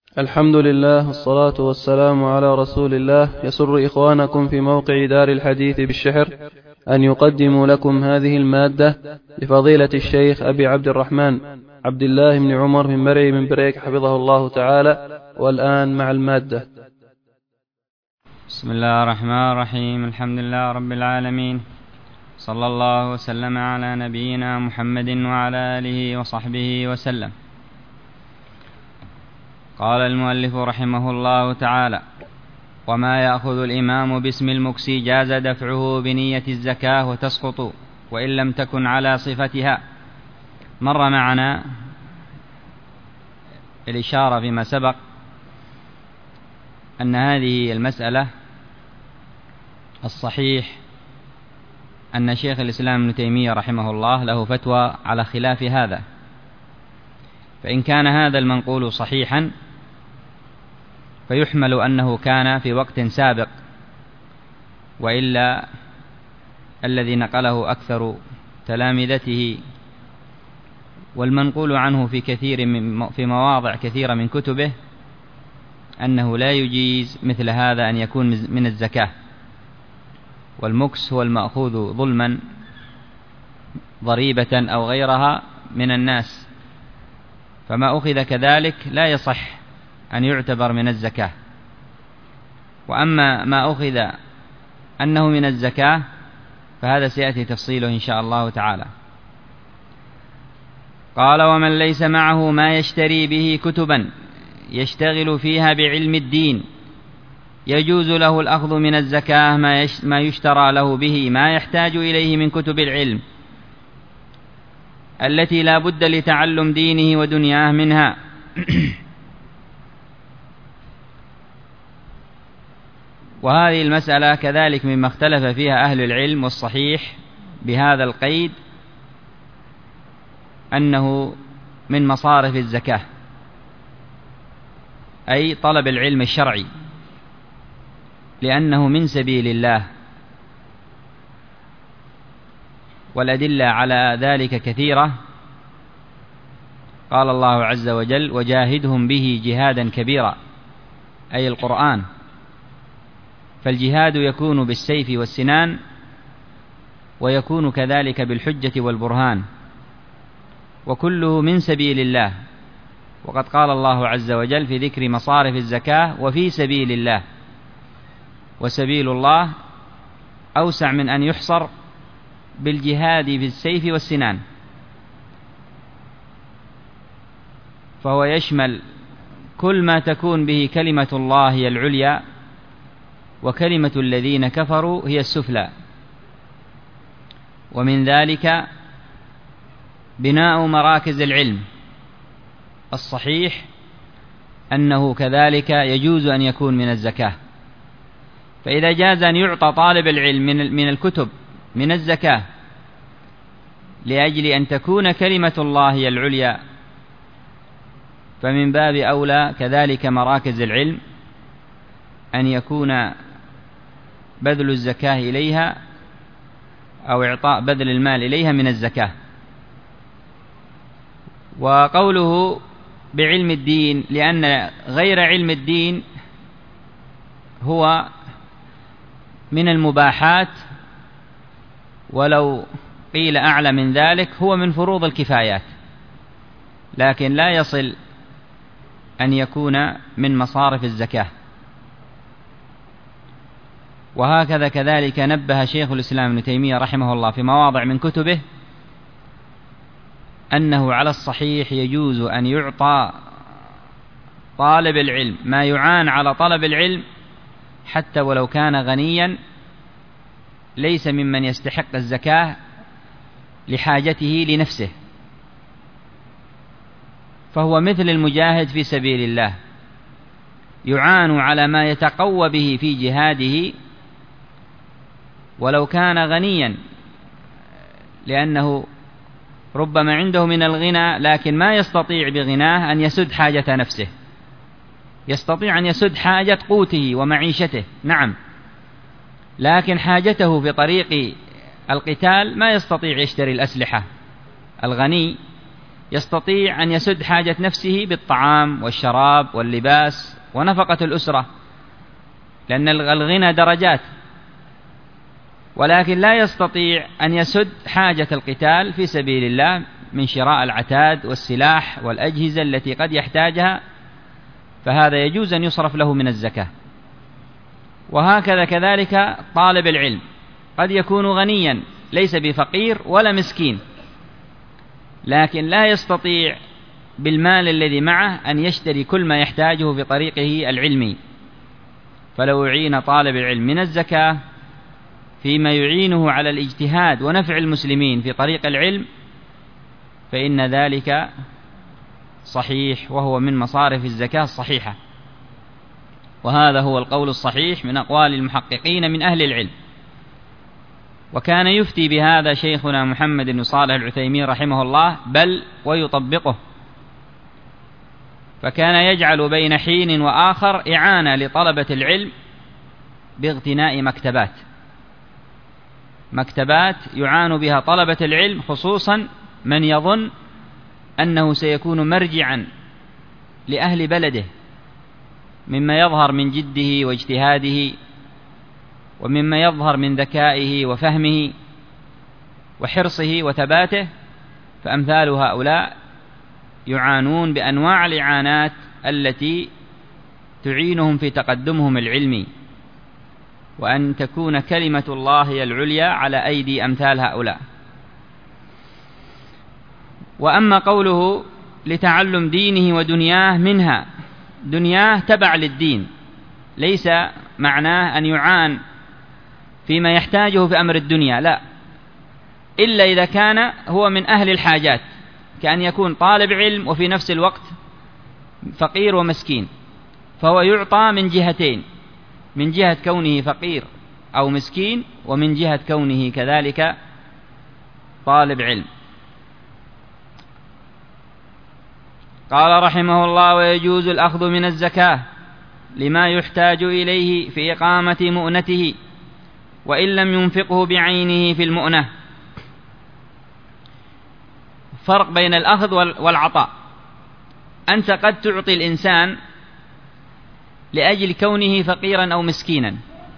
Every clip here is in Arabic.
الحمد لله والصلاة والسلام على رسول الله. يسر إخوانكم في موقع دار الحديث بالشحر أن يقدموا لكم هذه المادة لفضيلة الشيخ أبي عبد الرحمن عبد الله بن عمر من مرعي من بريك حفظه الله تعالى. والآن مع المادة. بسم الله الرحمن الرحيم. الحمد لله رب العالمين، صلى الله وسلم على نبينا محمد وعلى آله وصحبه وسلم. قال المؤلف رحمه الله تعالى: وما يأخذ الإمام باسم المكس جاز دفعه بنية الزكاة وتسقط وإن لم تكن على صفتها. مر معنا الإشارة فيما سبق أن هذه المسألة الصحيح أن شيخ الإسلام ابن تيمية رحمه الله له فتوى على خلاف هذا، فإن كان هذا المنقول صحيحا فيحمل أنه كان في وقت سابق، وإلا الذي نقله أكثر تلامذته والمنقول عنه في مواضع كثيرة من كتبه أنه لا يجيز مثل هذا أن يكون من الزكاة. والمكس هو المأخوذ ظلما ضريبة أو غيرها من الناس، فما أخذ كذلك لا يصح أن يعتبر من الزكاة. وأما ما أخذ أنه من الزكاة فهذا سيأتي تفصيله إن شاء الله تعالى. قال: ومن ليس معه ما يشتري به كتبا يشتغل فيها بعلم الدين يجوز له الأخذ من الزكاة ما يشترى له به ما يحتاج إليه من كتب العلم التي لا بد لتعلم دينه ودنياه منها. وهذه المسألة كذلك مما اختلف فيها أهل العلم، والصحيح بهذا القيد أنه من مصارف الزكاة، أي طلب العلم الشرعي، لأنه من سبيل الله، والأدلة على ذلك كثيرة. قال الله عز وجل: وجاهدهم به جهادا كبيرا، أي القرآن. فالجهاد يكون بالسيف والسنان، ويكون كذلك بالحجة والبرهان، وكله من سبيل الله. وقد قال الله عز وجل في ذكر مصارف الزكاة: وفي سبيل الله. وسبيل الله أوسع من أن يحصر بالجهاد بالسيف والسنان، فهو يشمل كل ما تكون به كلمة الله هي العليا، وكلمة الذين كفروا هي السفلى. ومن ذلك بناء مراكز العلم. الصحيح أنه كذلك يجوز أن يكون من الزكاة. فإذا جاز أن يعطى طالب العلم من الكتب من الزكاة لأجل أن تكون كلمة الله هي العليا، فمن باب أولى كذلك مراكز العلم أن يكون بذل الزكاة إليها أو إعطاء بذل المال إليها من الزكاة. وقوله بعلم الدين، لأن غير علم الدين هو من المباحات، ولو قيل أعلى من ذلك هو من فروض الكفايات، لكن لا يصل أن يكون من مصارف الزكاة. وهكذا كذلك نبه شيخ الإسلام ابن تيمية رحمه الله في مواضع من كتبه أنه على الصحيح يجوز أن يعطى طالب العلم ما يعان على طلب العلم، حتى ولو كان غنيا ليس ممن يستحق الزكاة لحاجته لنفسه، فهو مثل المجاهد في سبيل الله يعان على ما يتقوى به في جهاده ولو كان غنيا، لأنه ربما عنده من الغنى لكن ما يستطيع بغناه أن يسد حاجة نفسه. يستطيع أن يسد حاجة قوته ومعيشته، نعم، لكن حاجته في طريق القتال ما يستطيع يشتري الأسلحة. الغني يستطيع أن يسد حاجة نفسه بالطعام والشراب واللباس ونفقة الأسرة، لأن الغنى درجات، ولكن لا يستطيع أن يسد حاجة القتال في سبيل الله من شراء العتاد والسلاح والأجهزة التي قد يحتاجها، فهذا يجوز أن يصرف له من الزكاة. وهكذا كذلك طالب العلم قد يكون غنيا ليس بفقير ولا مسكين، لكن لا يستطيع بالمال الذي معه أن يشتري كل ما يحتاجه في طريقه العلمي، فلو يعين طالب العلم من الزكاة فيما يعينه على الاجتهاد ونفع المسلمين في طريق العلم فإن ذلك صحيح، وهو من مصارف الزكاة الصحيحة، وهذا هو القول الصحيح من أقوال المحققين من أهل العلم. وكان يفتي بهذا شيخنا محمد بن صالح العثيمين رحمه الله، بل ويطبقه، فكان يجعل بين حين وآخر إعانة لطلبة العلم باغتناء مكتبات يعان بها طلبة العلم، خصوصا من يظن أنه سيكون مرجعا لأهل بلده مما يظهر من جده واجتهاده، ومما يظهر من ذكائه وفهمه وحرصه وثباته، فأمثال هؤلاء يعانون بأنواع الإعانات التي تعينهم في تقدمهم العلمي، وأن تكون كلمة الله هي العليا على أيدي أمثال هؤلاء. وأما قوله لتعلم دينه ودنياه منها، دنياه تبع للدين، ليس معناه أن يعان فيما يحتاجه في أمر الدنيا، لا، إلا إذا كان هو من أهل الحاجات، كأن يكون طالب علم وفي نفس الوقت فقير ومسكين، فهو يعطى من جهتين، من جهة كونه فقير أو مسكين، ومن جهة كونه كذلك طالب علم. قال رحمه الله: ويجوز الأخذ من الزكاة لما يحتاج إليه في إقامة مؤنته وإن لم ينفقه بعينه في المؤنة. فرق بين الأخذ والعطاء. أنت قد تعطي الإنسان لأجل كونه فقيرا أو مسكينا،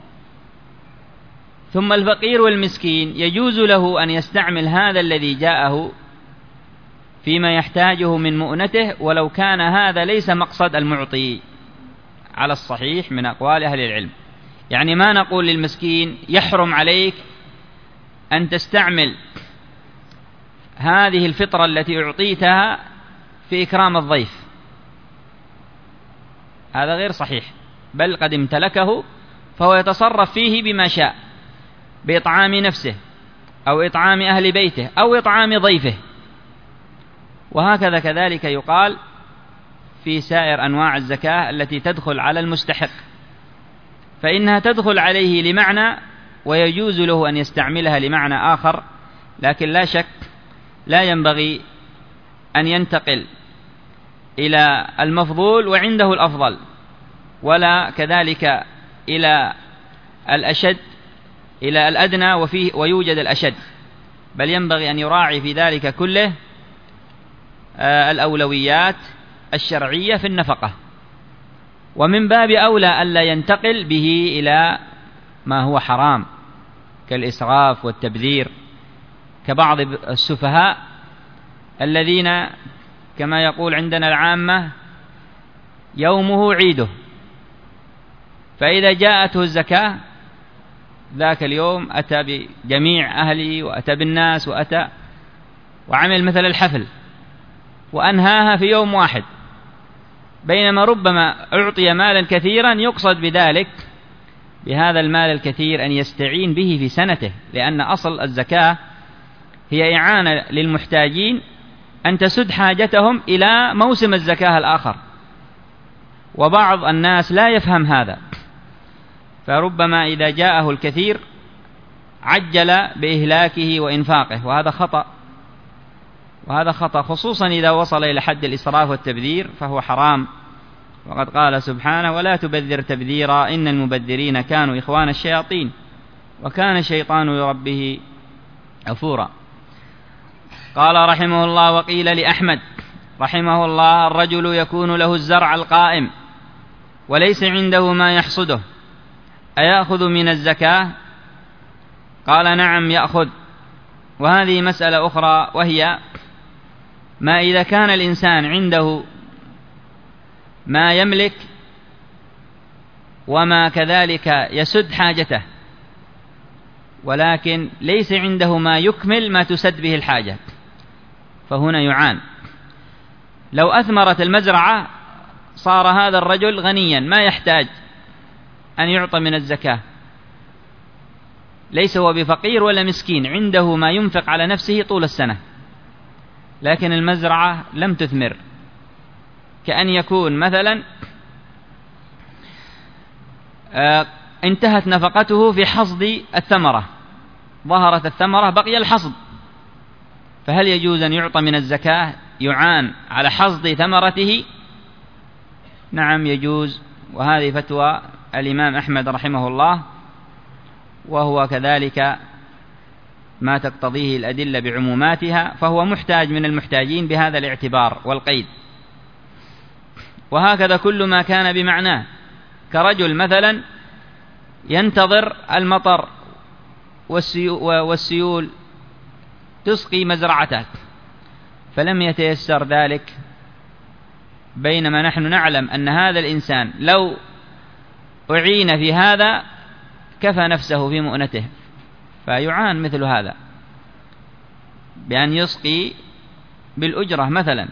ثم الفقير والمسكين يجوز له أن يستعمل هذا الذي جاءه فيما يحتاجه من مؤنته، ولو كان هذا ليس مقصد المعطي على الصحيح من أقوال أهل العلم. يعني ما نقول للمسكين يحرم عليك أن تستعمل هذه الفطرة التي أعطيتها في إكرام الضيف، هذا غير صحيح، بل قد امتلكه فهو يتصرف فيه بما شاء، بإطعام نفسه أو إطعام أهل بيته أو إطعام ضيفه. وهكذا كذلك يقال في سائر أنواع الزكاة التي تدخل على المستحق، فإنها تدخل عليه لمعنى ويجوز له أن يستعملها لمعنى آخر، لكن لا شك لا ينبغي أن ينتقل إلى المفضول وعنده الأفضل، ولا كذلك إلى الأشد إلى الأدنى ويوجد الأشد، بل ينبغي أن يراعي في ذلك كله الأولويات الشرعية في النفقة. ومن باب أولى ألا ينتقل به إلى ما هو حرام كالإسراف والتبذير، كبعض السفهاء الذين كما يقول عندنا العامة يومه عيده، فإذا جاءته الزكاة ذاك اليوم أتى بجميع أهله وأتى بالناس وأتى وعمل مثل الحفل وأنهاها في يوم واحد، بينما ربما أعطي مالا كثيرا يقصد بذلك بهذا المال الكثير أن يستعين به في سنته، لأن أصل الزكاة هي إعانة للمحتاجين أن تسد حاجتهم إلى موسم الزكاة الآخر، وبعض الناس لا يفهم هذا، فربما إذا جاءه الكثير عجل بإهلاكه وإنفاقه، وهذا خطأ خصوصا إذا وصل إلى حد الإسراف والتبذير فهو حرام. وقد قال سبحانه: ولا تبذر تبذيرا إن المبذرين كانوا إخوان الشياطين وكان الشيطان لربه كفورا. قال رحمه الله: وقيل لأحمد رحمه الله: الرجل يكون له الزرع القائم وليس عنده ما يحصده، أيأخذ من الزكاة؟ قال: نعم يأخذ. وهذه مسألة أخرى، وهي ما إذا كان الإنسان عنده ما يملك وما كذلك يسد حاجته، ولكن ليس عنده ما يكمل ما تسد به الحاجة، فهنا يعان. لو أثمرت المزرعة صار هذا الرجل غنيا ما يحتاج أن يعطى من الزكاة، ليس هو بفقير ولا مسكين، عنده ما ينفق على نفسه طول السنة، لكن المزرعة لم تثمر. كأن يكون مثلا انتهت نفقته في حصد الثمرة، ظهرت الثمرة بقي الحصد، فهل يجوز أن يعطى من الزكاة يعان على حصد ثمرته؟ نعم يجوز، وهذه فتوى الإمام أحمد رحمه الله، وهو كذلك ما تقتضيه الأدلة بعموماتها، فهو محتاج من المحتاجين بهذا الاعتبار والقيد. وهكذا كل ما كان بمعناه، كرجل مثلا ينتظر المطر والسيول تسقي مزرعته فلم يتيسر ذلك، بينما نحن نعلم أن هذا الإنسان لو أعين في هذا كفى نفسه في مؤنته، فيعان مثل هذا بأن يسقي بالأجرة مثلا،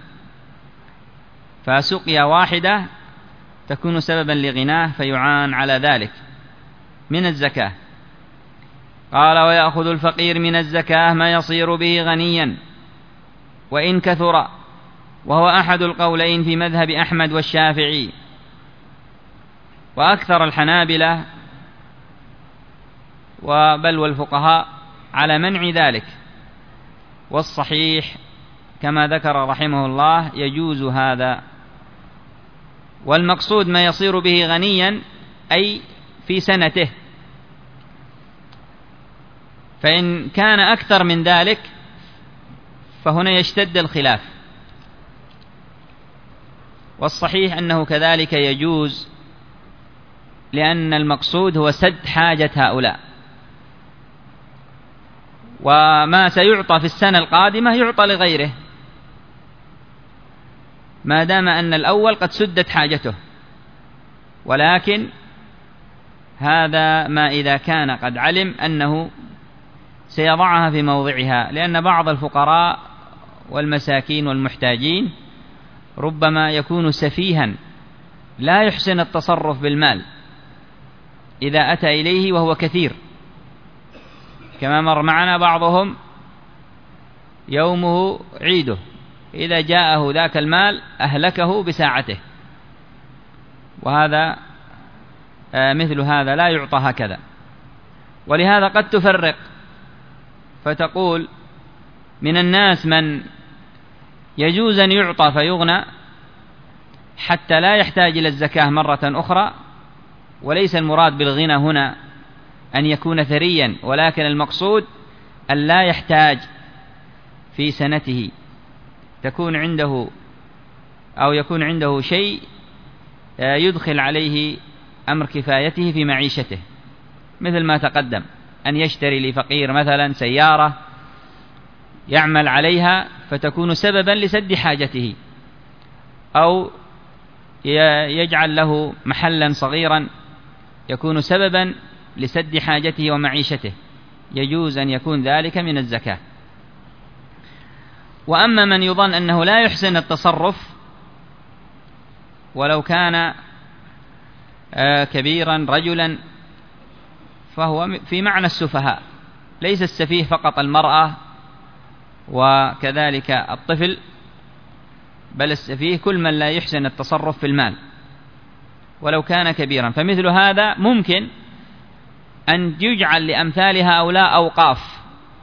فسقيا واحدة تكون سببا لغناه فيعان على ذلك من الزكاة. قال: ويأخذ الفقير من الزكاة ما يصير به غنيا وإن كثر، وهو أحد القولين في مذهب أحمد والشافعي، وأكثر الحنابلة بل والفقهاء على منع ذلك، والصحيح كما ذكر رحمه الله يجوز هذا. والمقصود ما يصير به غنيا أي في سنته، فإن كان أكثر من ذلك فهنا يشتد الخلاف، والصحيح أنه كذلك يجوز، لأن المقصود هو سد حاجة هؤلاء، وما سيعطى في السنة القادمة يعطى لغيره ما دام أن الأول قد سدت حاجته. ولكن هذا ما إذا كان قد علم أنه سيضعها في موضعها، لأن بعض الفقراء والمساكين والمحتاجين ربما يكون سفيها لا يحسن التصرف بالمال إذا أتى إليه وهو كثير، كما مر معنا بعضهم يومه عيده، إذا جاءه ذاك المال أهلكه بساعته، وهذا مثل هذا لا يعطى هكذا. ولهذا قد تفرق فتقول من الناس من يجوز أن يعطى فيغنى حتى لا يحتاج إلى الزكاة مرة أخرى، وليس المراد بالغنى هنا أن يكون ثريا، ولكن المقصود أن لا يحتاج في سنته، تكون عنده أو يكون عنده شيء يدخل عليه أمر كفايته في معيشته، مثل ما تقدم أن يشتري لفقير مثلا سيارة يعمل عليها فتكون سببا لسد حاجته، أو يجعل له محلا صغيرا يكون سببا لسد حاجته ومعيشته، يجوز أن يكون ذلك من الزكاة. وأما من يظن أنه لا يحسن التصرف ولو كان كبيرا رجلا، فهو في معنى السفهاء، ليس السفيه فقط المرأة وكذلك الطفل، بل السفيه كل من لا يحسن التصرف في المال ولو كان كبيرا. فمثل هذا ممكن أن يجعل لأمثال هؤلاء أوقاف،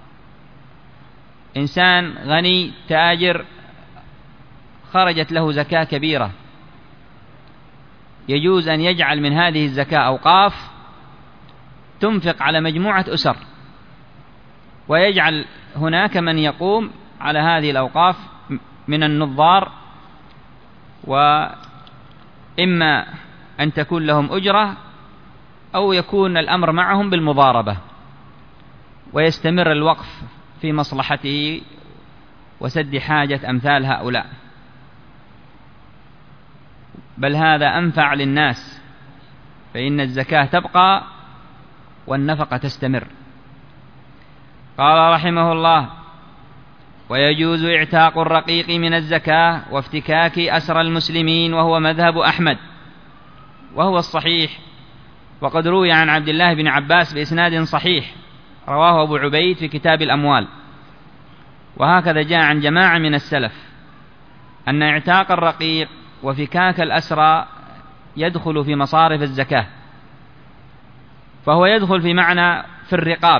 إنسان غني تاجر خرجت له زكاة كبيرة، يجوز أن يجعل من هذه الزكاة أوقاف تنفق على مجموعة أسر، ويجعل هناك من يقوم على هذه الأوقاف من النظار وإما أن تكون لهم أجرة أو يكون الأمر معهم بالمضاربة، ويستمر الوقف في مصلحته وسد حاجة أمثال هؤلاء، بل هذا أنفع للناس، فإن الزكاة تبقى والنفقة تستمر. قال رحمه الله: ويجوز اعتاق الرقيق من الزكاة وافتكاك أسر المسلمين، وهو مذهب أحمد وهو الصحيح، وقد روي عن عبد الله بن عباس بإسناد صحيح رواه أبو عبيد في كتاب الأموال، وهكذا جاء عن جماعة من السلف أن اعتاق الرقيق وفكاك الأسرى يدخل في مصارف الزكاة، فهو يدخل في معنى في الرقاب،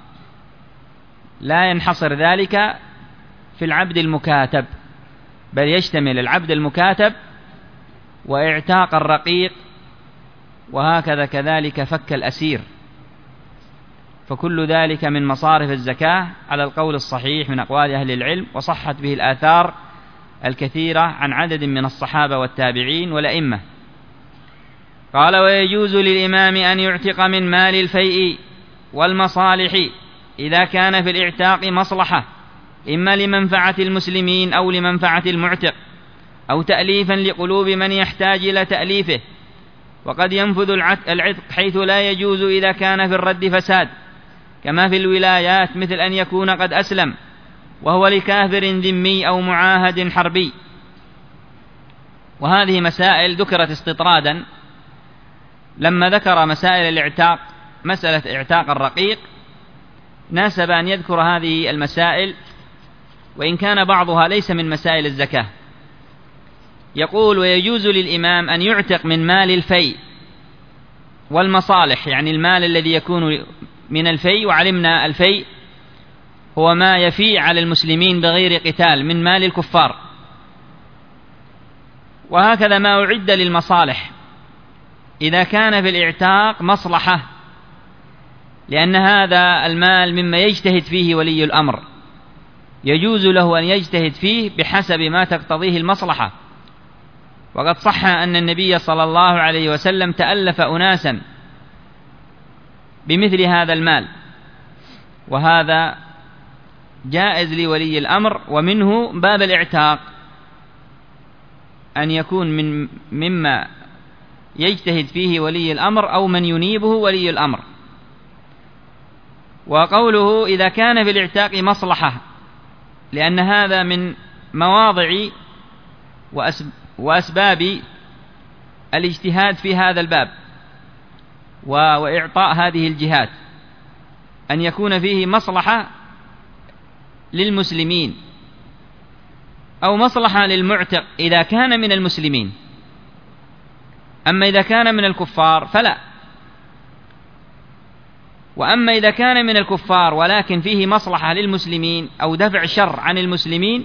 لا ينحصر ذلك في العبد المكاتب، بل يشتمل العبد المكاتب واعتاق الرقيق، وهكذا كذلك فك الأسير، فكل ذلك من مصارف الزكاة على القول الصحيح من أقوال أهل العلم، وصحت به الآثار الكثيرة عن عدد من الصحابة والتابعين والأئمة. قال: ويجوز للإمام أن يعتق من مال الفيء والمصالح إذا كان في الاعتاق مصلحة، إما لمنفعة المسلمين أو لمنفعة المعتق، أو تأليفا لقلوب من يحتاج إلى تأليفه، وقد ينفذ العتق حيث لا يجوز إذا كان في الرد فساد، كما في الولايات، مثل أن يكون قد أسلم وهو لكافر ذمي أو معاهد حربي. وهذه مسائل ذكرت استطرادا لما ذكر مسائل الاعتاق، مسألة اعتاق الرقيق ناسب أن يذكر هذه المسائل، وإن كان بعضها ليس من مسائل الزكاة. يقول: ويجوز للإمام أن يعتق من مال الفيء والمصالح، يعني المال الذي يكون من الفيء، وعلمنا الفيء هو ما يفيء على المسلمين بغير قتال من مال الكفار، وهكذا ما أعد للمصالح إذا كان في الاعتاق مصلحة، لأن هذا المال مما يجتهد فيه ولي الأمر، يجوز له أن يجتهد فيه بحسب ما تقتضيه المصلحة. وقد صح أن النبي صلى الله عليه وسلم تألف أناسا بمثل هذا المال، وهذا جائز لولي الأمر. ومنه باب الاعتاق أن يكون مما يجتهد فيه ولي الأمر أو من ينيبه ولي الأمر. وقوله إذا كان في الاعتاق مصلحة، لأن هذا من مواضع وأسباب الاجتهاد في هذا الباب وإعطاء هذه الجهات، أن يكون فيه مصلحة للمسلمين أو مصلحة للمعتق إذا كان من المسلمين، أما إذا كان من الكفار فلا. وأما إذا كان من الكفار ولكن فيه مصلحة للمسلمين أو دفع شر عن المسلمين،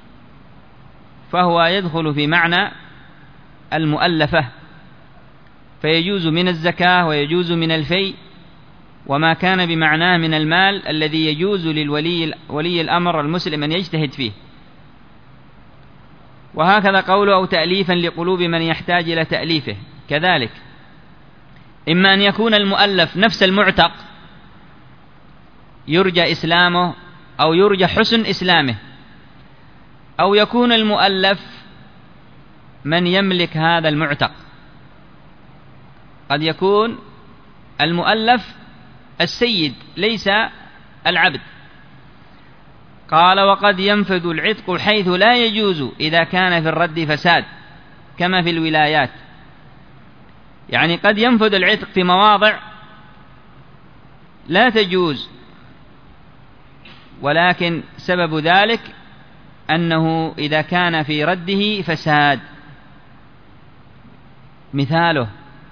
فهو يدخل في معنى المؤلفة، فيجوز من الزكاة ويجوز من الفيء، وما كان بمعناه من المال الذي يجوز ولي الأمر المسلم أن يجتهد فيه. وهكذا قوله: أو تأليفا لقلوب من يحتاج إلى تأليفه، كذلك إما أن يكون المؤلف نفس المعتق يرجى إسلامه أو يرجى حسن إسلامه، أو يكون المؤلف من يملك هذا المعتق. قد يكون المؤلف السيد ليس العبد. قال: وقد ينفذ العتق حيث لا يجوز إذا كان في الرد فساد، كما في الولايات، يعني قد ينفذ العتق في مواضع لا تجوز، ولكن سبب ذلك أنه إذا كان في رده فساد. مثاله: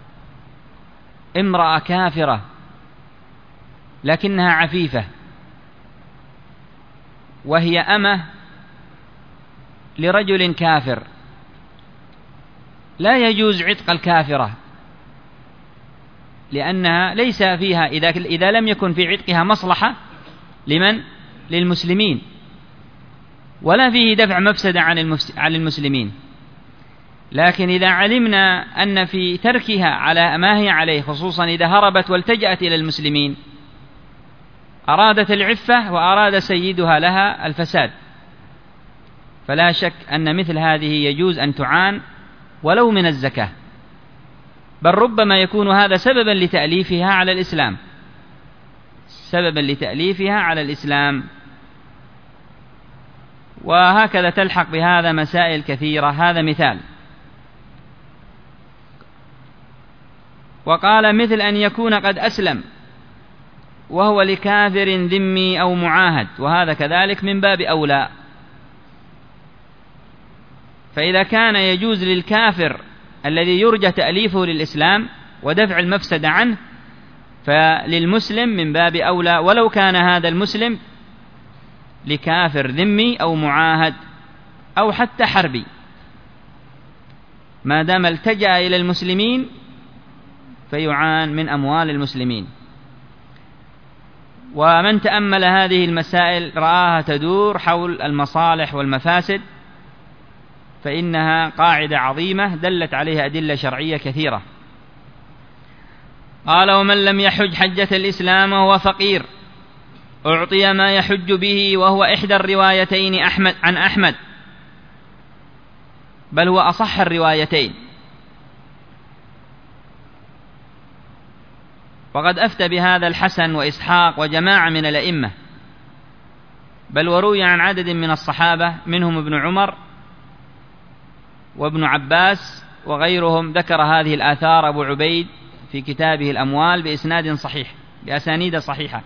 امرأة كافرة لكنها عفيفة، وهي أمة لرجل كافر، لا يجوز عتق الكافرة، لأنها ليس فيها إذا لم يكن في عتقها مصلحة لمن؟ للمسلمين، ولا فيه دفع مفسدة عن المسلمين. لكن إذا علمنا أن في تركها على ما هي عليه، خصوصا إذا هربت والتجأت إلى المسلمين، أرادت العفة وأراد سيدها لها الفساد، فلا شك أن مثل هذه يجوز أن تعان ولو من الزكاة، بل ربما يكون هذا سببا لتأليفها على الإسلام، سببا لتأليفها على الإسلام. وهكذا تلحق بهذا مسائل كثيرة. هذا مثال. وقال مثل أن يكون قد أسلم وهو لكافر ذمي أو معاهد، وهذا كذلك من باب أولى. فإذا كان يجوز للكافر الذي يرجى تأليفه للإسلام ودفع المفسدة عنه، فللمسلم من باب أولى، ولو كان هذا المسلم لكافر ذمي أو معاهد أو حتى حربي، ما دام التجأ إلى المسلمين فيعان من أموال المسلمين. ومن تأمل هذه المسائل رآها تدور حول المصالح والمفاسد، فإنها قاعدة عظيمة دلت عليها أدلة شرعية كثيرة. قال: ومن لم يحج حجة الإسلام وهو فقير أعطي ما يحج به، وهو إحدى الروايتين عن أحمد، بل هو أصح الروايتين. وقد أفتى بهذا الحسن وإسحاق وجماعة من الأئمة، بل وروي عن عدد من الصحابة منهم ابن عمر وابن عباس وغيرهم، ذكر هذه الآثار أبو عبيد في كتابه الأموال بإسناد صحيح، بأسانيد صحيحة.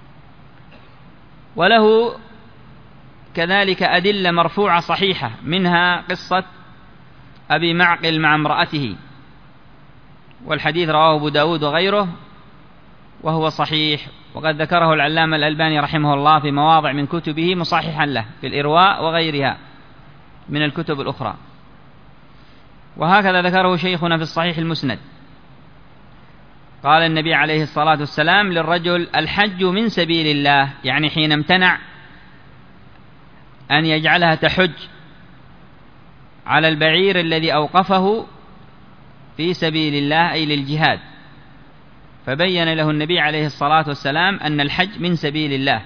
وله كذلك أدلة مرفوعة صحيحة، منها قصة أبي معقل مع امرأته، والحديث رواه أبو داود وغيره وهو صحيح، وقد ذكره العلامة الألباني رحمه الله في مواضع من كتبه مصححا له في الإرواء وغيرها من الكتب الأخرى. وهكذا ذكره شيخنا في الصحيح المسند. قال النبي عليه الصلاة والسلام للرجل: الحج من سبيل الله، يعني حين امتنع أن يجعلها تحج على البعير الذي أوقفه في سبيل الله أي للجهاد، فبين له النبي عليه الصلاة والسلام أن الحج من سبيل الله.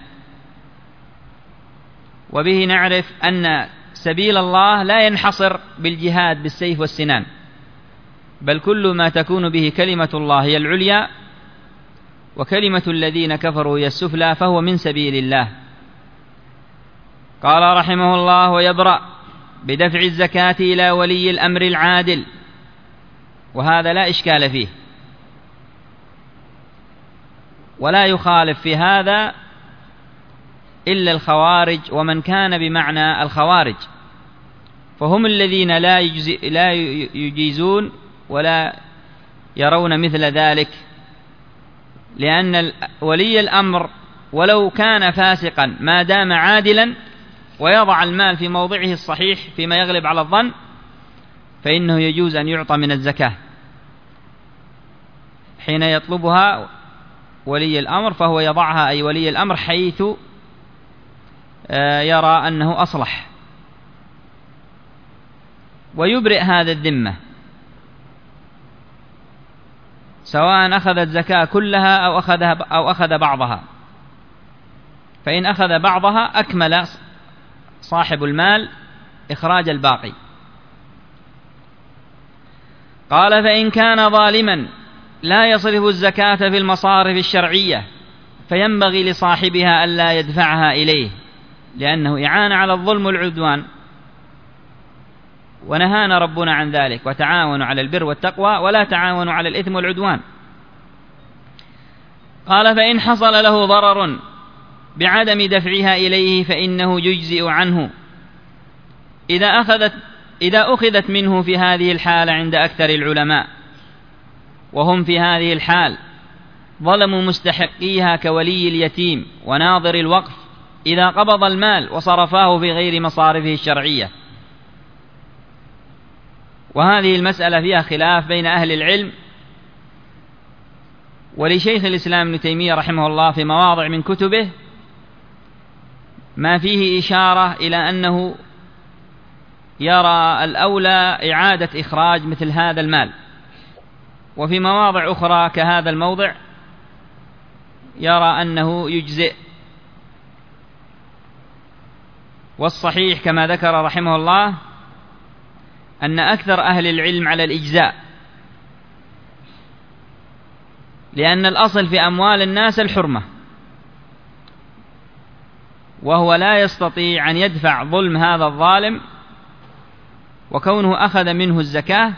وبه نعرف أن سبيل الله لا ينحصر بالجهاد بالسيف والسنان، بل كل ما تكون به كلمة الله هي العليا وكلمة الذين كفروا هي السفلى فهو من سبيل الله. قال رحمه الله: ويبرأ بدفع الزكاة إلى ولي الأمر العادل، وهذا لا إشكال فيه، ولا يخالف في هذا إلا الخوارج ومن كان بمعنى الخوارج، فهم الذين لا يجيزون ولا يرون مثل ذلك، لأن ولي الأمر ولو كان فاسقا ما دام عادلا ويضع المال في موضعه الصحيح فيما يغلب على الظن، فإنه يجوز أن يعطى من الزكاة حين يطلبها ولي الأمر، فهو يضعها أي ولي الأمر حيث يرى أنه أصلح، ويبرئ هذا الذمة سواء أخذ الزكاة كلها أو أخذ بعضها. فإن أخذ بعضها أكمل صاحب المال إخراج الباقي. قال: فإن كان ظالما لا يصرف الزكاة في المصارف الشرعية، فينبغي لصاحبها ألا يدفعها إليه، لأنه إعانة على الظلم والعدوان، ونهانا ربنا عن ذلك: وتعاونوا على البر والتقوى ولا تعاونوا على الإثم والعدوان. قال: فإن حصل له ضرر بعدم دفعها إليه فإنه يجزئ عنه إذا أخذت منه في هذه الحالة عند أكثر العلماء، وهم في هذه الحال ظلموا مستحقيها كولي اليتيم وناظر الوقف إذا قبض المال وصرفاه في غير مصارفه الشرعية. وهذه المسألة فيها خلاف بين أهل العلم، ولشيخ الإسلام ابن تيمية رحمه الله في مواضع من كتبه ما فيه إشارة إلى أنه يرى الأولى إعادة إخراج مثل هذا المال، وفي مواضع أخرى كهذا الموضع يرى أنه يجزئ. والصحيح كما ذكر رحمه الله أن أكثر أهل العلم على الإجزاء، لأن الأصل في أموال الناس الحرمة، وهو لا يستطيع أن يدفع ظلم هذا الظالم، وكونه أخذ منه الزكاة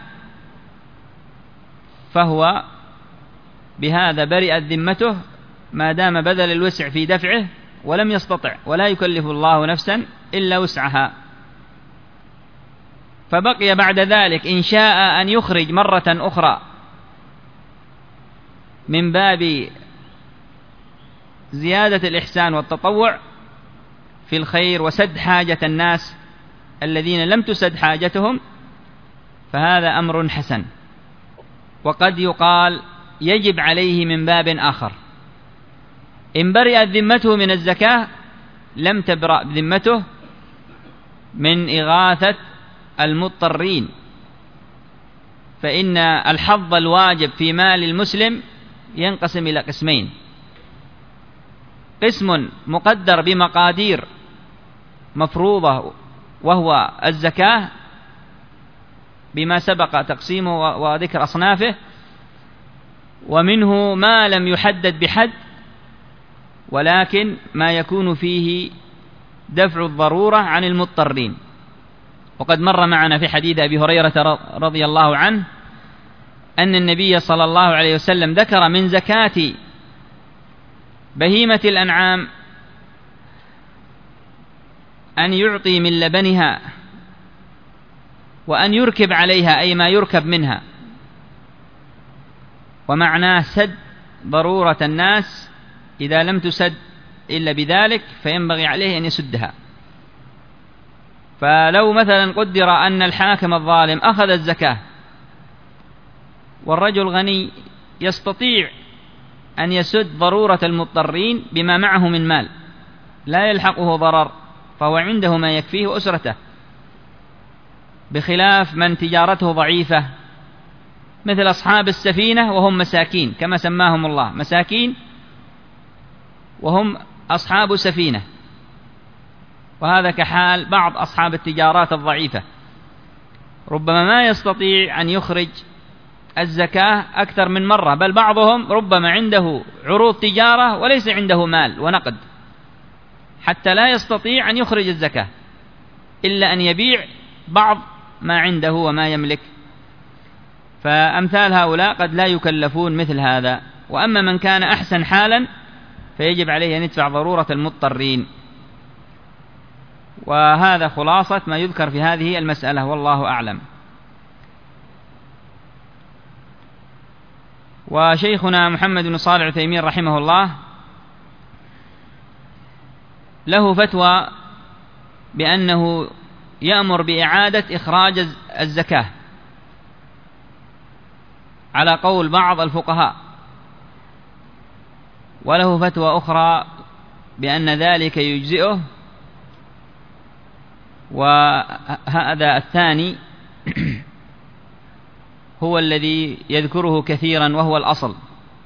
فهو بهذا برئت ذمته ما دام بذل الوسع في دفعه ولم يستطع، ولا يكلف الله نفسا إلا وسعها. فبقي بعد ذلك إن شاء أن يخرج مرة أخرى من باب زيادة الإحسان والتطوع في الخير وسد حاجة الناس الذين لم تسد حاجتهم، فهذا أمر حسن. وقد يقال يجب عليه من باب آخر: إن برئت ذمته من الزكاة لم تبرأ ذمته من إغاثة المضطرين، فإن الحظ الواجب في مال المسلم ينقسم إلى قسمين: قسم مقدر بمقادير مفروضة وهو الزكاة بما سبق تقسيمه وذكر أصنافه، ومنه ما لم يحدد بحد ولكن ما يكون فيه دفع الضرورة عن المضطرين. وقد مر معنا في حديث أبي هريرة رضي الله عنه أن النبي صلى الله عليه وسلم ذكر من زكاة بهيمة الأنعام أن يعطي من لبنها، وأن يركب عليها أي ما يركب منها، ومعناه سد ضرورة الناس إذا لم تسد إلا بذلك فينبغي عليه أن يسدها. فلو مثلا قدر أن الحاكم الظالم أخذ الزكاة والرجل غني يستطيع أن يسد ضرورة المضطرين بما معه من مال لا يلحقه ضرر، فهو عنده ما يكفيه أسرته، بخلاف من تجارته ضعيفة مثل أصحاب السفينة وهم مساكين كما سماهم الله، مساكين وهم أصحاب سفينة، وهذا كحال بعض أصحاب التجارات الضعيفة، ربما ما يستطيع أن يخرج الزكاة أكثر من مرة، بل بعضهم ربما عنده عروض تجارة وليس عنده مال ونقد حتى لا يستطيع أن يخرج الزكاة إلا أن يبيع بعض ما عنده وما يملك، فأمثال هؤلاء قد لا يكلفون مثل هذا. وأما من كان أحسن حالا فيجب عليه أن يدفع ضرورة المضطرين. وهذا خلاصة ما يذكر في هذه المسألة، والله أعلم. وشيخنا محمد بن صالح العثيمين رحمه الله له فتوى بأنه يأمر بإعادة إخراج الزكاة على قول بعض الفقهاء، وله فتوى أخرى بأن ذلك يجزئه، وهذا الثاني هو الذي يذكره كثيرا وهو الأصل.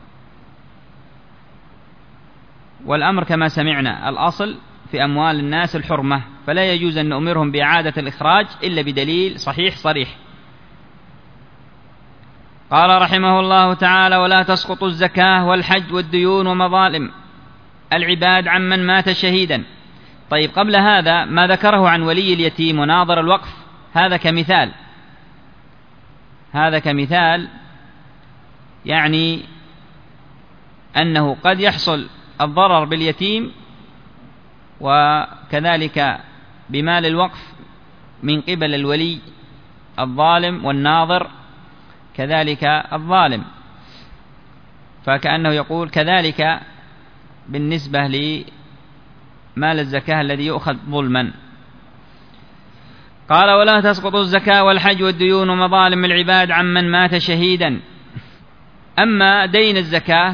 والأمر كما سمعنا الأصل في أموال الناس الحرمة، فلا يجوز أن نؤمرهم بإعادة الإخراج إلا بدليل صحيح صريح. قال رحمه الله تعالى: ولا تسقط الزكاة والحج والديون ومظالم العباد عمن مات شهيدا. طيب، قبل هذا ما ذكره عن ولي اليتيم وناظر الوقف هذا كمثال يعني أنه قد يحصل الضرر باليتيم وكذلك بمال الوقف من قبل الولي الظالم والناظر كذلك الظالم، فكأنه يقول كذلك بالنسبة لمال الزكاة الذي يؤخذ ظلما. قال: ولا تسقط الزكاة والحج والديون ومظالم العباد عمن مات شهيدا. أما دين الزكاة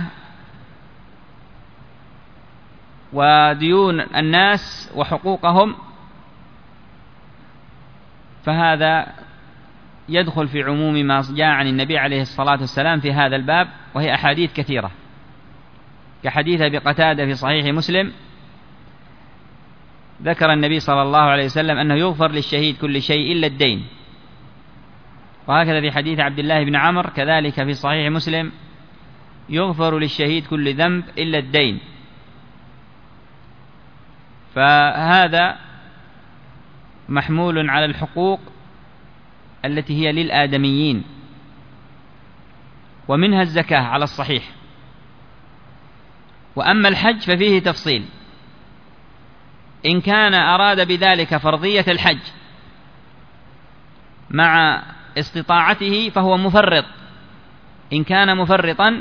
وديون الناس وحقوقهم فهذا يدخل في عموم ما جاء عن النبي عليه الصلاة والسلام في هذا الباب، وهي أحاديث كثيرة، كحديث أبي قتادة في صحيح مسلم، ذكر النبي صلى الله عليه وسلم أنه يغفر للشهيد كل شيء إلا الدين. وهكذا في حديث عبد الله بن عمرو كذلك في صحيح مسلم، يغفر للشهيد كل ذنب إلا الدين. فهذا محمول على الحقوق التي هي للآدميين، ومنها الزكاة على الصحيح. وأما الحج ففيه تفصيل، إن كان أراد بذلك فرضية الحج مع استطاعته فهو مفرط، إن كان مفرطا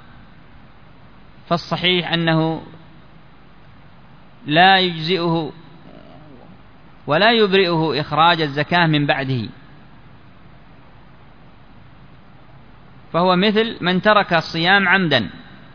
فالصحيح أنه لا يجزئه ولا يبرئه إخراج الزكاة من بعده، فهو مثل من ترك الصيام عمدا،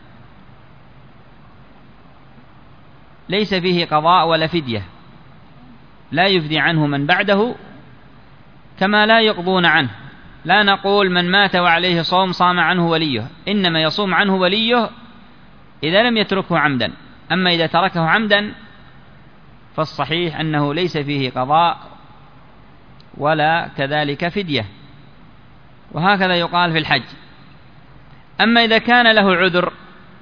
ليس فيه قضاء ولا فدية، لا يفدي عنه من بعده كما لا يقضون عنه. لا نقول من مات وعليه صوم صام عنه وليه، إنما يصوم عنه وليه إذا لم يتركه عمدا. أما إذا تركه عمدا فالصحيح أنه ليس فيه قضاء ولا كذلك فدية، وهكذا يقال في الحج. أما إذا كان له عذر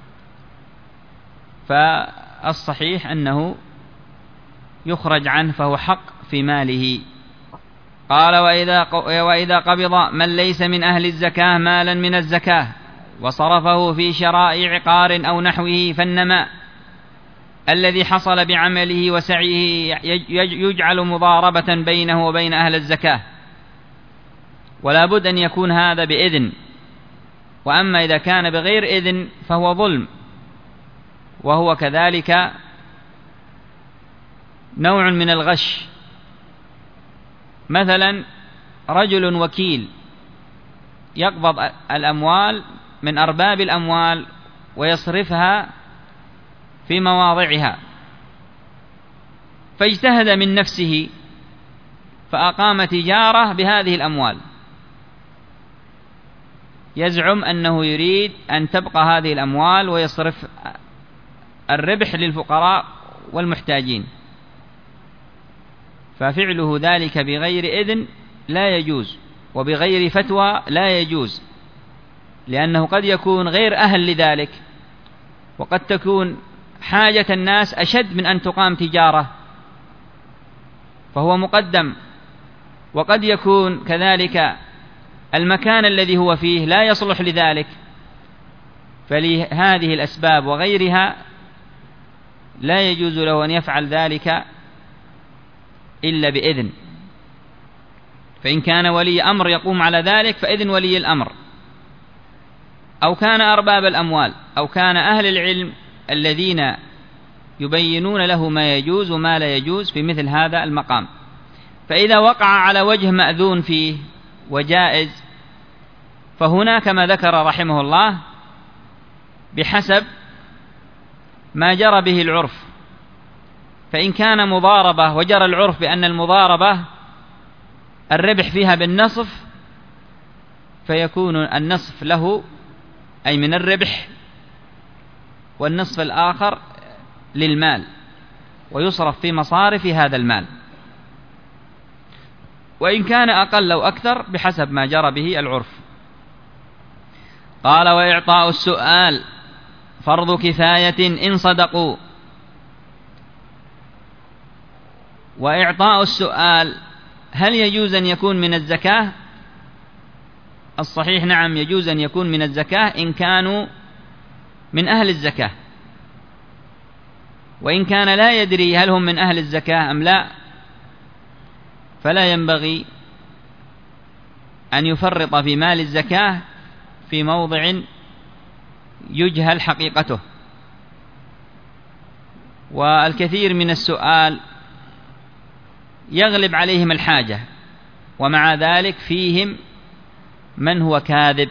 فالصحيح أنه يخرج عنه، فهو حق في ماله. قال: وإذا قبض من ليس من أهل الزكاة مالا من الزكاة وصرفه في شراء عقار أو نحوه، فالنماء الذي حصل بعمله وسعيه يجعل مضاربة بينه وبين أهل الزكاة، ولا بد أن يكون هذا بإذن. وأما إذا كان بغير إذن فهو ظلم، وهو كذلك نوع من الغش. مثلا رجل وكيل يقبض الأموال من أرباب الأموال ويصرفها في مواضعها، فاجتهد من نفسه فأقام تجارة بهذه الأموال، يزعم أنه يريد أن تبقى هذه الأموال ويصرف الربح للفقراء والمحتاجين، ففعله ذلك بغير إذن لا يجوز، وبغير فتوى لا يجوز، لأنه قد يكون غير أهل لذلك، وقد تكون حاجة الناس أشد من أن تقام تجارة فهو مقدم، وقد يكون كذلك المكان الذي هو فيه لا يصلح لذلك، فلهذه الأسباب وغيرها لا يجوز له أن يفعل ذلك إلا بإذن. فإن كان ولي أمر يقوم على ذلك فإذن ولي الأمر، أو كان أرباب الأموال، أو كان أهل العلم الذين يبينون له ما يجوز وما لا يجوز في مثل هذا المقام. فإذا وقع على وجه مأذون فيه وجائز، فهنا كما ذكر رحمه الله بحسب ما جرى به العرف. فإن كان مضاربة وجرى العرف بأن المضاربة الربح فيها بالنصف، فيكون النصف له أي من الربح، والنصف الآخر للمال، ويصرف في مصارف هذا المال. وإن كان أقل أو أكثر بحسب ما جرى به العرف. قال: وإعطاء السؤال فرض كفاية إن صدقوا. وإعطاء السؤال هل يجوز أن يكون من الزكاة؟ الصحيح نعم، يجوز أن يكون من الزكاة إن كانوا من أهل الزكاة. وإن كان لا يدري هل هم من أهل الزكاة أم لا، فلا ينبغي أن يفرط في مال الزكاة في موضع يجهل حقيقته. والكثير من السؤال يغلب عليهم الحاجة، ومع ذلك فيهم من هو كاذب،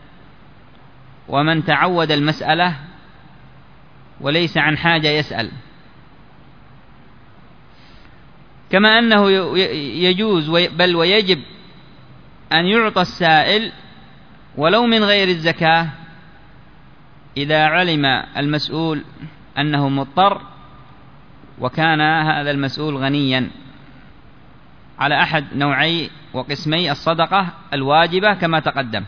ومن تعود المسألة وليس عن حاجة يسأل. كما أنه يجوز بل ويجب أن يعطى السائل ولو من غير الزكاة إذا علم المسؤول أنه مضطر وكان هذا المسؤول غنيا، على أحد نوعي وقسمي الصدقة الواجبة كما تقدم.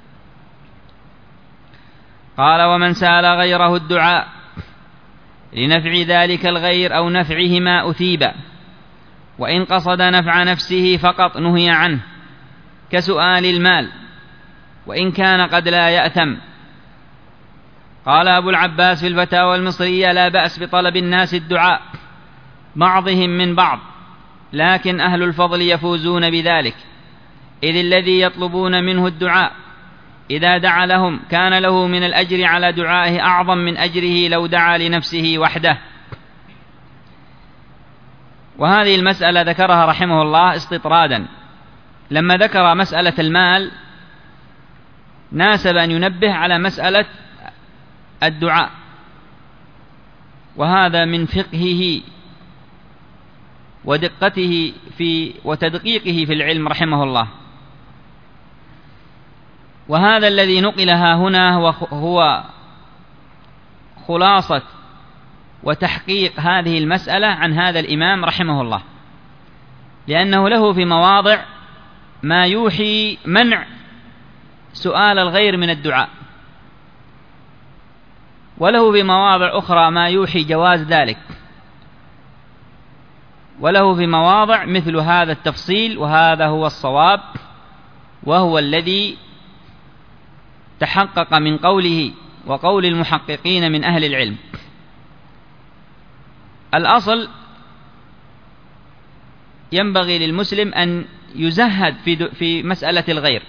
قال: ومن سأل غيره الدعاء لنفع ذلك الغير أو نفعهما أثيب، وإن قصد نفع نفسه فقط نهي عنه، كسؤال المال وإن كان قد لا يأثم. قال أبو العباس في الفتاوى المصرية: لا بأس بطلب الناس الدعاء بعضهم من بعض، لكن أهل الفضل يفوزون بذلك، إذ الذي يطلبون منه الدعاء إذا دعا لهم كان له من الأجر على دعائه أعظم من أجره لو دعا لنفسه وحده. وهذه المسألة ذكرها رحمه الله استطرادا، لما ذكر مسألة المال ناسب أن ينبه على مسألة الدعاء، وهذا من فقهه ودقته وتدقيقه في العلم رحمه الله. وهذا الذي نقلها هنا هو خلاصة وتحقيق هذه المسألة عن هذا الإمام رحمه الله، لأنه له في مواضع ما يوحي منع سؤال الغير من الدعاء، وله في مواضع أخرى ما يوحي جواز ذلك، وله في مواضع مثل هذا التفصيل، وهذا هو الصواب، وهو الذي تحقق من قوله وقول المحققين من أهل العلم. الأصل ينبغي للمسلم أن يزهد في مسألة الغير،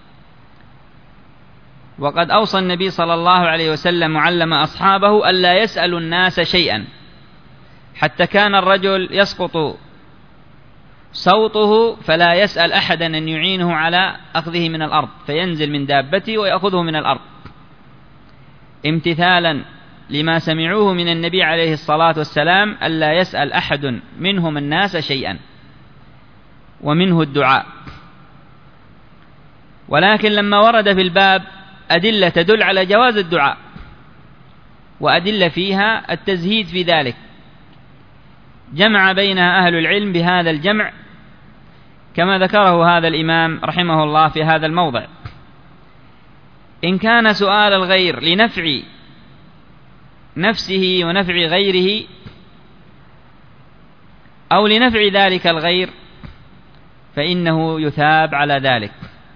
وقد أوصى النبي صلى الله عليه وسلم وعلم أصحابه ألا يسألوا الناس شيئا، حتى كان الرجل يسقط صوته فلا يسأل أحدا أن يعينه على أخذه من الأرض، فينزل من دابته ويأخذه من الأرض، امتثالا لما سمعوه من النبي عليه الصلاة والسلام ألا يسأل أحد منهم الناس شيئا، ومنه الدعاء. ولكن لما ورد في الباب أدلة تدل على جواز الدعاء، وأدلة فيها التزهيد في ذلك، جمع بينها أهل العلم بهذا الجمع كما ذكره هذا الإمام رحمه الله في هذا الموضع. إن كان سؤال الغير لنفع نفسه ونفع غيره أو لنفع ذلك الغير فإنه يثاب على ذلك،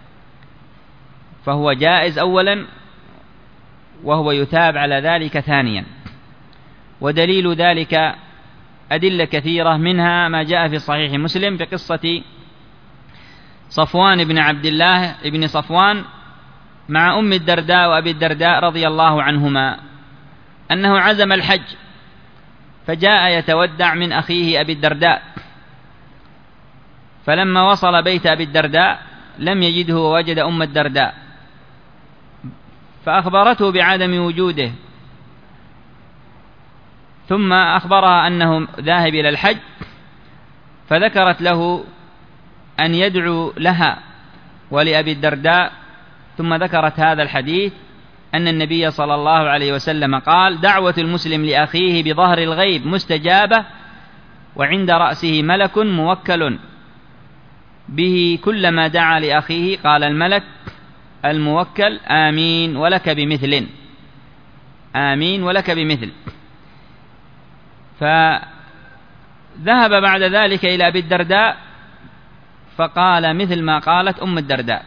فهو جائز أولا، وهو يثاب على ذلك ثانيا. ودليل ذلك أدلة كثيرة، منها ما جاء في صحيح مسلم في قصة صفوان بن عبد الله بن صفوان مع أم الدرداء وأبي الدرداء رضي الله عنهما، أنه عزم الحج فجاء يتودع من أخيه أبي الدرداء، فلما وصل بيت أبي الدرداء لم يجده ووجد أم الدرداء، فأخبرته بعدم وجوده، ثم أخبرها أنه ذاهب إلى الحج، فذكرت له أن يدعو لها ولأبي الدرداء، ثم ذكرت هذا الحديث أن النبي صلى الله عليه وسلم قال: دعوة المسلم لأخيه بظهر الغيب مستجابة، وعند رأسه ملك موكل به، كلما دعا لأخيه قال الملك الموكل: آمين ولك بمثل، آمين ولك بمثل. فذهب بعد ذلك إلى أبي الدرداء فقال مثل ما قالت أم الدرداء،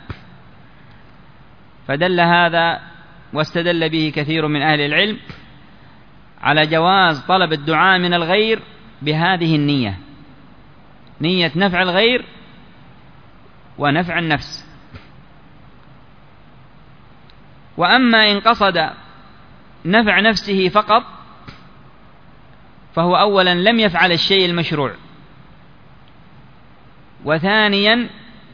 فدل هذا واستدل به كثير من أهل العلم على جواز طلب الدعاء من الغير بهذه النية، نية نفع الغير ونفع النفس. وأما إن قصد نفع نفسه فقط فهو أولا لم يفعل الشيء المشروع، وثانيا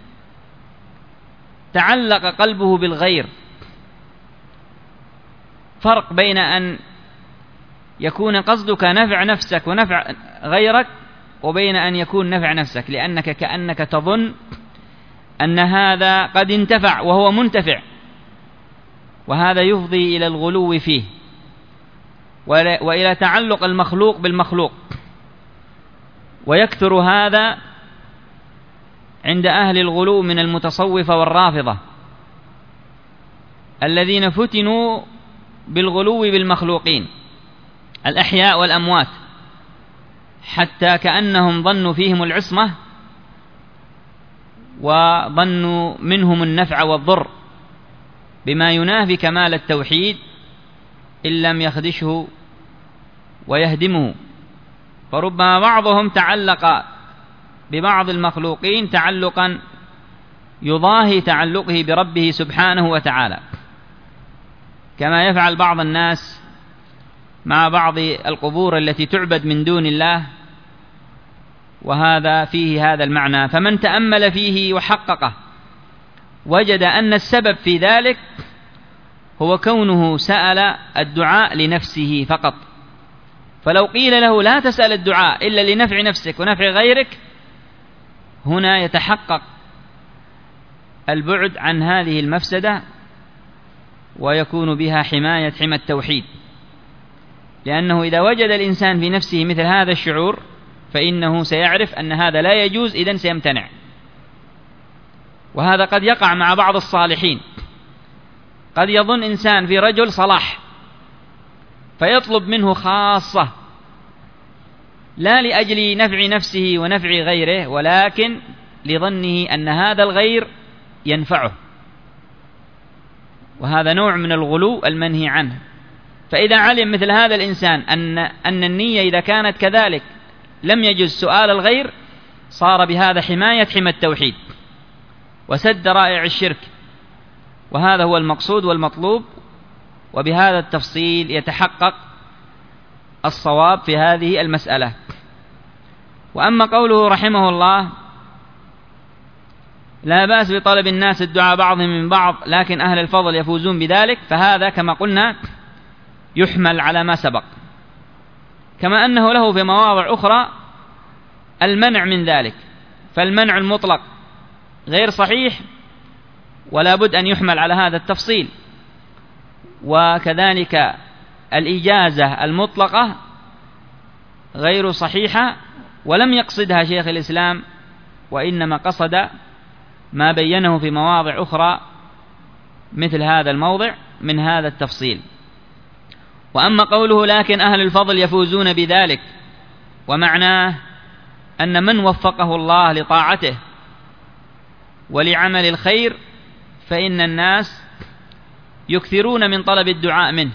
تعلق قلبه بالغير. فرق بين أن يكون قصدك نفع نفسك ونفع غيرك وبين أن يكون نفع نفسك، لأنك كأنك تظن أن هذا قد انتفع وهو منتفع، وهذا يفضي إلى الغلو فيه وإلى تعلق المخلوق بالمخلوق. ويكثر هذا عند أهل الغلو من المتصوفة والرافضة الذين فتنوا بالغلو بالمخلوقين الأحياء والأموات، حتى كأنهم ظنوا فيهم العصمة وظنوا منهم النفع والضر، بما ينافي كمال التوحيد إن لم يخدشه ويهدمه. فربما بعضهم تعلق ببعض المخلوقين تعلقا يضاهي تعلقه بربه سبحانه وتعالى، كما يفعل بعض الناس مع بعض القبور التي تعبد من دون الله، وهذا فيه هذا المعنى. فمن تأمل فيه وحققه وجد أن السبب في ذلك هو كونه سأل الدعاء لنفسه فقط. فلو قيل له لا تسأل الدعاء إلا لنفع نفسك ونفع غيرك، هنا يتحقق البعد عن هذه المفسدة ويكون بها حماية حمى التوحيد، لأنه إذا وجد الإنسان في نفسه مثل هذا الشعور فإنه سيعرف أن هذا لا يجوز، إذن سيمتنع. وهذا قد يقع مع بعض الصالحين. قد يظن إنسان في رجل صلاح فيطلب منه خاصة لا لأجل نفع نفسه ونفع غيره، ولكن لظنه أن هذا الغير ينفعه، وهذا نوع من الغلو المنهي عنه. فإذا علم مثل هذا الإنسان أن النية إذا كانت كذلك لم يجوز سؤال الغير، صار بهذا حماية حمى التوحيد وسد رائع الشرك، وهذا هو المقصود والمطلوب. وبهذا التفصيل يتحقق الصواب في هذه المسألة. وأما قوله رحمه الله لا بأس بطلب الناس الدعاء بعضهم من بعض لكن أهل الفضل يفوزون بذلك، فهذا كما قلنا يحمل على ما سبق، كما أنه له في مواضع أخرى المنع من ذلك. فالمنع المطلق غير صحيح ولا بد أن يحمل على هذا التفصيل، وكذلك الإجازة المطلقة غير صحيحة ولم يقصدها شيخ الإسلام، وإنما قصد ما بينه في مواضع أخرى مثل هذا الموضع من هذا التفصيل. وأما قوله لكن أهل الفضل يفوزون بذلك، ومعناه أن من وفقه الله لطاعته ولعمل الخير فإن الناس يكثرون من طلب الدعاء منه،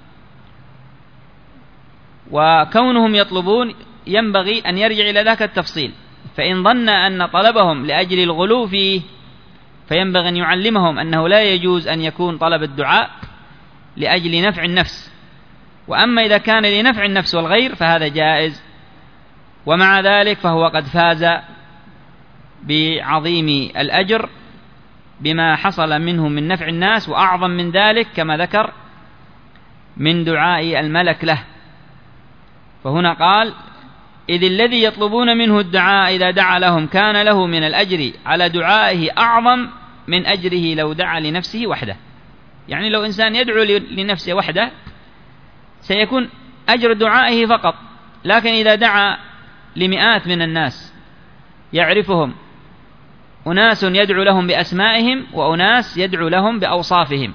وكونهم يطلبون ينبغي أن يرجع إلى ذاك التفصيل. فإن ظن أن طلبهم لأجل الغلو فيه فينبغي أن يعلمهم أنه لا يجوز أن يكون طلب الدعاء لأجل نفع النفس، وأما إذا كان لنفع النفس والغير فهذا جائز، ومع ذلك فهو قد فاز بعظيم الأجر بما حصل منه من نفع الناس، وأعظم من ذلك كما ذكر من دعاء الملك له. فهنا قال إذ الذي يطلبون منه الدعاء إذا دعا لهم كان له من الأجر على دعائه أعظم من أجره لو دعا لنفسه وحده. يعني لو إنسان يدعو لنفسه وحده سيكون أجر دعائه فقط، لكن إذا دعا لمئات من الناس يعرفهم، أناس يدعو لهم بأسمائهم وأناس يدعو لهم بأوصافهم،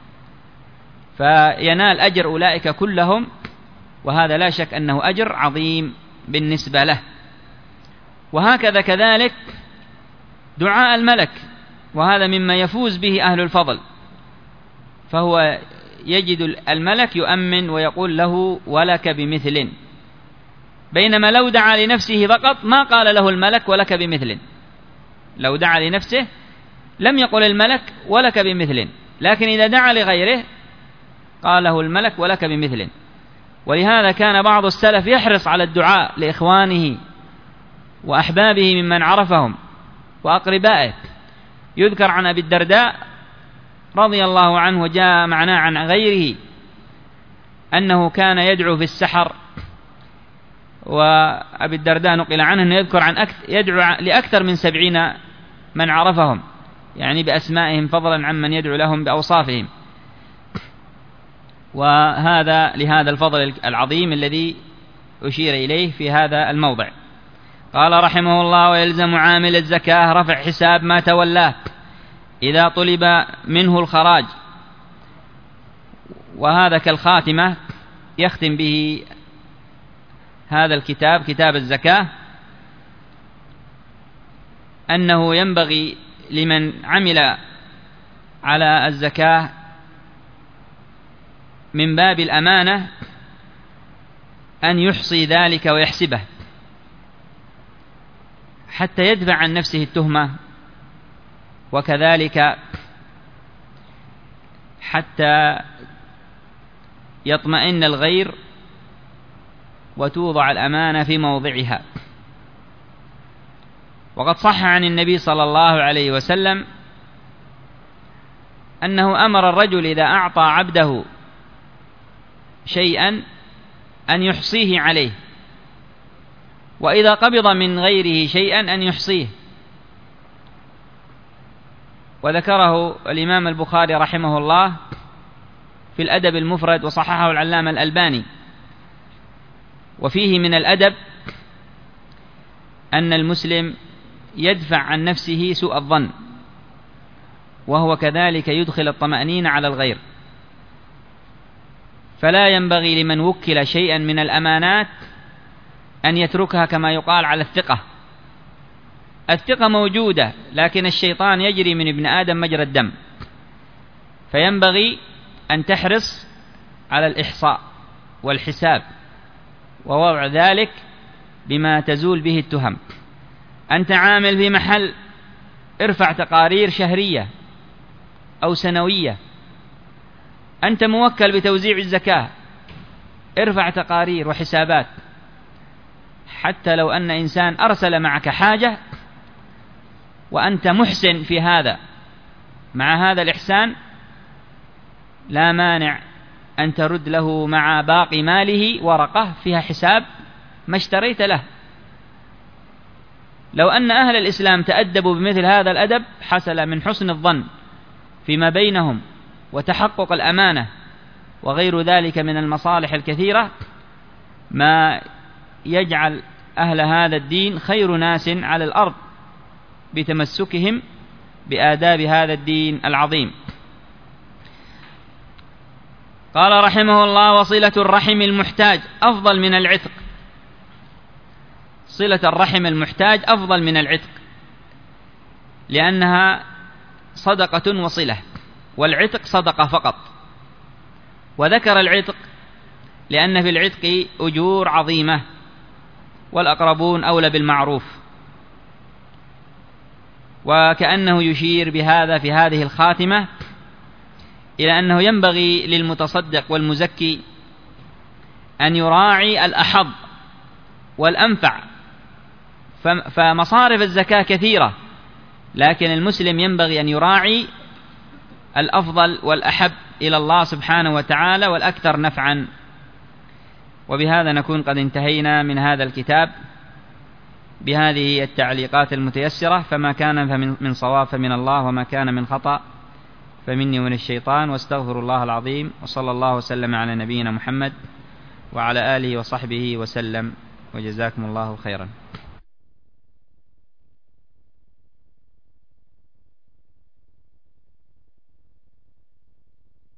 فينال أجر أولئك كلهم، وهذا لا شك أنه أجر عظيم بالنسبة له. وهكذا كذلك دعاء الملك، وهذا مما يفوز به أهل الفضل، فهو يجد الملك يؤمن ويقول له ولك بمثل، بينما لو دعا لنفسه فقط ما قال له الملك ولك بمثل. لو دعا لنفسه لم يقل الملك ولك بمثل، لكن إذا دعا لغيره قال له الملك ولك بمثل. ولهذا كان بعض السلف يحرص على الدعاء لإخوانه وأحبابه ممن عرفهم وأقربائه. يذكر عن أبي الدرداء رضي الله عنه وجاء معنا عن غيره أنه كان يدعو في السحر وأبي الدرداء نقل عنه أنه يذكر يدعو لأكثر من 70 من عرفهم، يعني بأسمائهم فضلا عمن يدعو لهم بأوصافهم. وهذا لهذا الفضل العظيم الذي أشير إليه في هذا الموضع. قال رحمه الله: ويلزم عامل الزكاة رفع حساب ما تولاه إذا طلب منه الخراج. وهذا كالخاتمة يختم به هذا الكتاب، كتاب الزكاة، أنه ينبغي لمن عمل على الزكاة من باب الأمانة أن يحصي ذلك ويحسبه حتى يدفع عن نفسه التهمة، وكذلك حتى يطمئن الغير وتوضع الأمانة في موضعها. وقد صح عن النبي صلى الله عليه وسلم أنه أمر الرجل إذا أعطى عبده شيئا أن يحصيه عليه، وإذا قبض من غيره شيئا أن يحصيه. وذكره الإمام البخاري رحمه الله في الأدب المفرد، وصححه العلامة الألباني. وفيه من الأدب أن المسلم يدفع عن نفسه سوء الظن، وهو كذلك يدخل الطمأنينة على الغير. فلا ينبغي لمن وكل شيئا من الأمانات أن يتركها كما يقال على الثقة. الثقة موجودة، لكن الشيطان يجري من ابن آدم مجرى الدم، فينبغي أن تحرص على الإحصاء والحساب ووضع ذلك بما تزول به التهم. أنت عامل في محل، ارفع تقارير شهرية أو سنوية. أنت موكل بتوزيع الزكاة، ارفع تقارير وحسابات. حتى لو أن إنسان أرسل معك حاجة وأنت محسن في هذا، مع هذا الإحسان لا مانع أن ترد له مع باقي ماله ورقة فيها حساب ما اشتريت له. لو أن أهل الإسلام تأدبوا بمثل هذا الأدب حصل من حسن الظن فيما بينهم وتحقق الأمانة وغير ذلك من المصالح الكثيرة ما يجعل أهل هذا الدين خير ناس على الأرض بتمسكهم بآداب هذا الدين العظيم. قال رحمه الله: وصلة الرحم المحتاج أفضل من العتق. صلة الرحم المحتاج أفضل من العتق، لأنها صدقة وصلة، والعتق صدقة فقط. وذكر العتق لأن في العتق أجور عظيمة، والأقربون أولى بالمعروف. وكأنه يشير بهذا في هذه الخاتمة إلى أنه ينبغي للمتصدق والمزكي أن يراعي الأحظ والأنفع. فمصارف الزكاة كثيرة، لكن المسلم ينبغي أن يراعي الأفضل والأحب إلى الله سبحانه وتعالى والأكثر نفعا. وبهذا نكون قد انتهينا من هذا الكتاب بهذه التعليقات المتيسرة. فما كان من صواب فمن الله، وما كان من خطأ فمني ومن الشيطان، واستغفر الله العظيم. وصلى الله وسلم على نبينا محمد وعلى آله وصحبه وسلم، وجزاكم الله خيرا.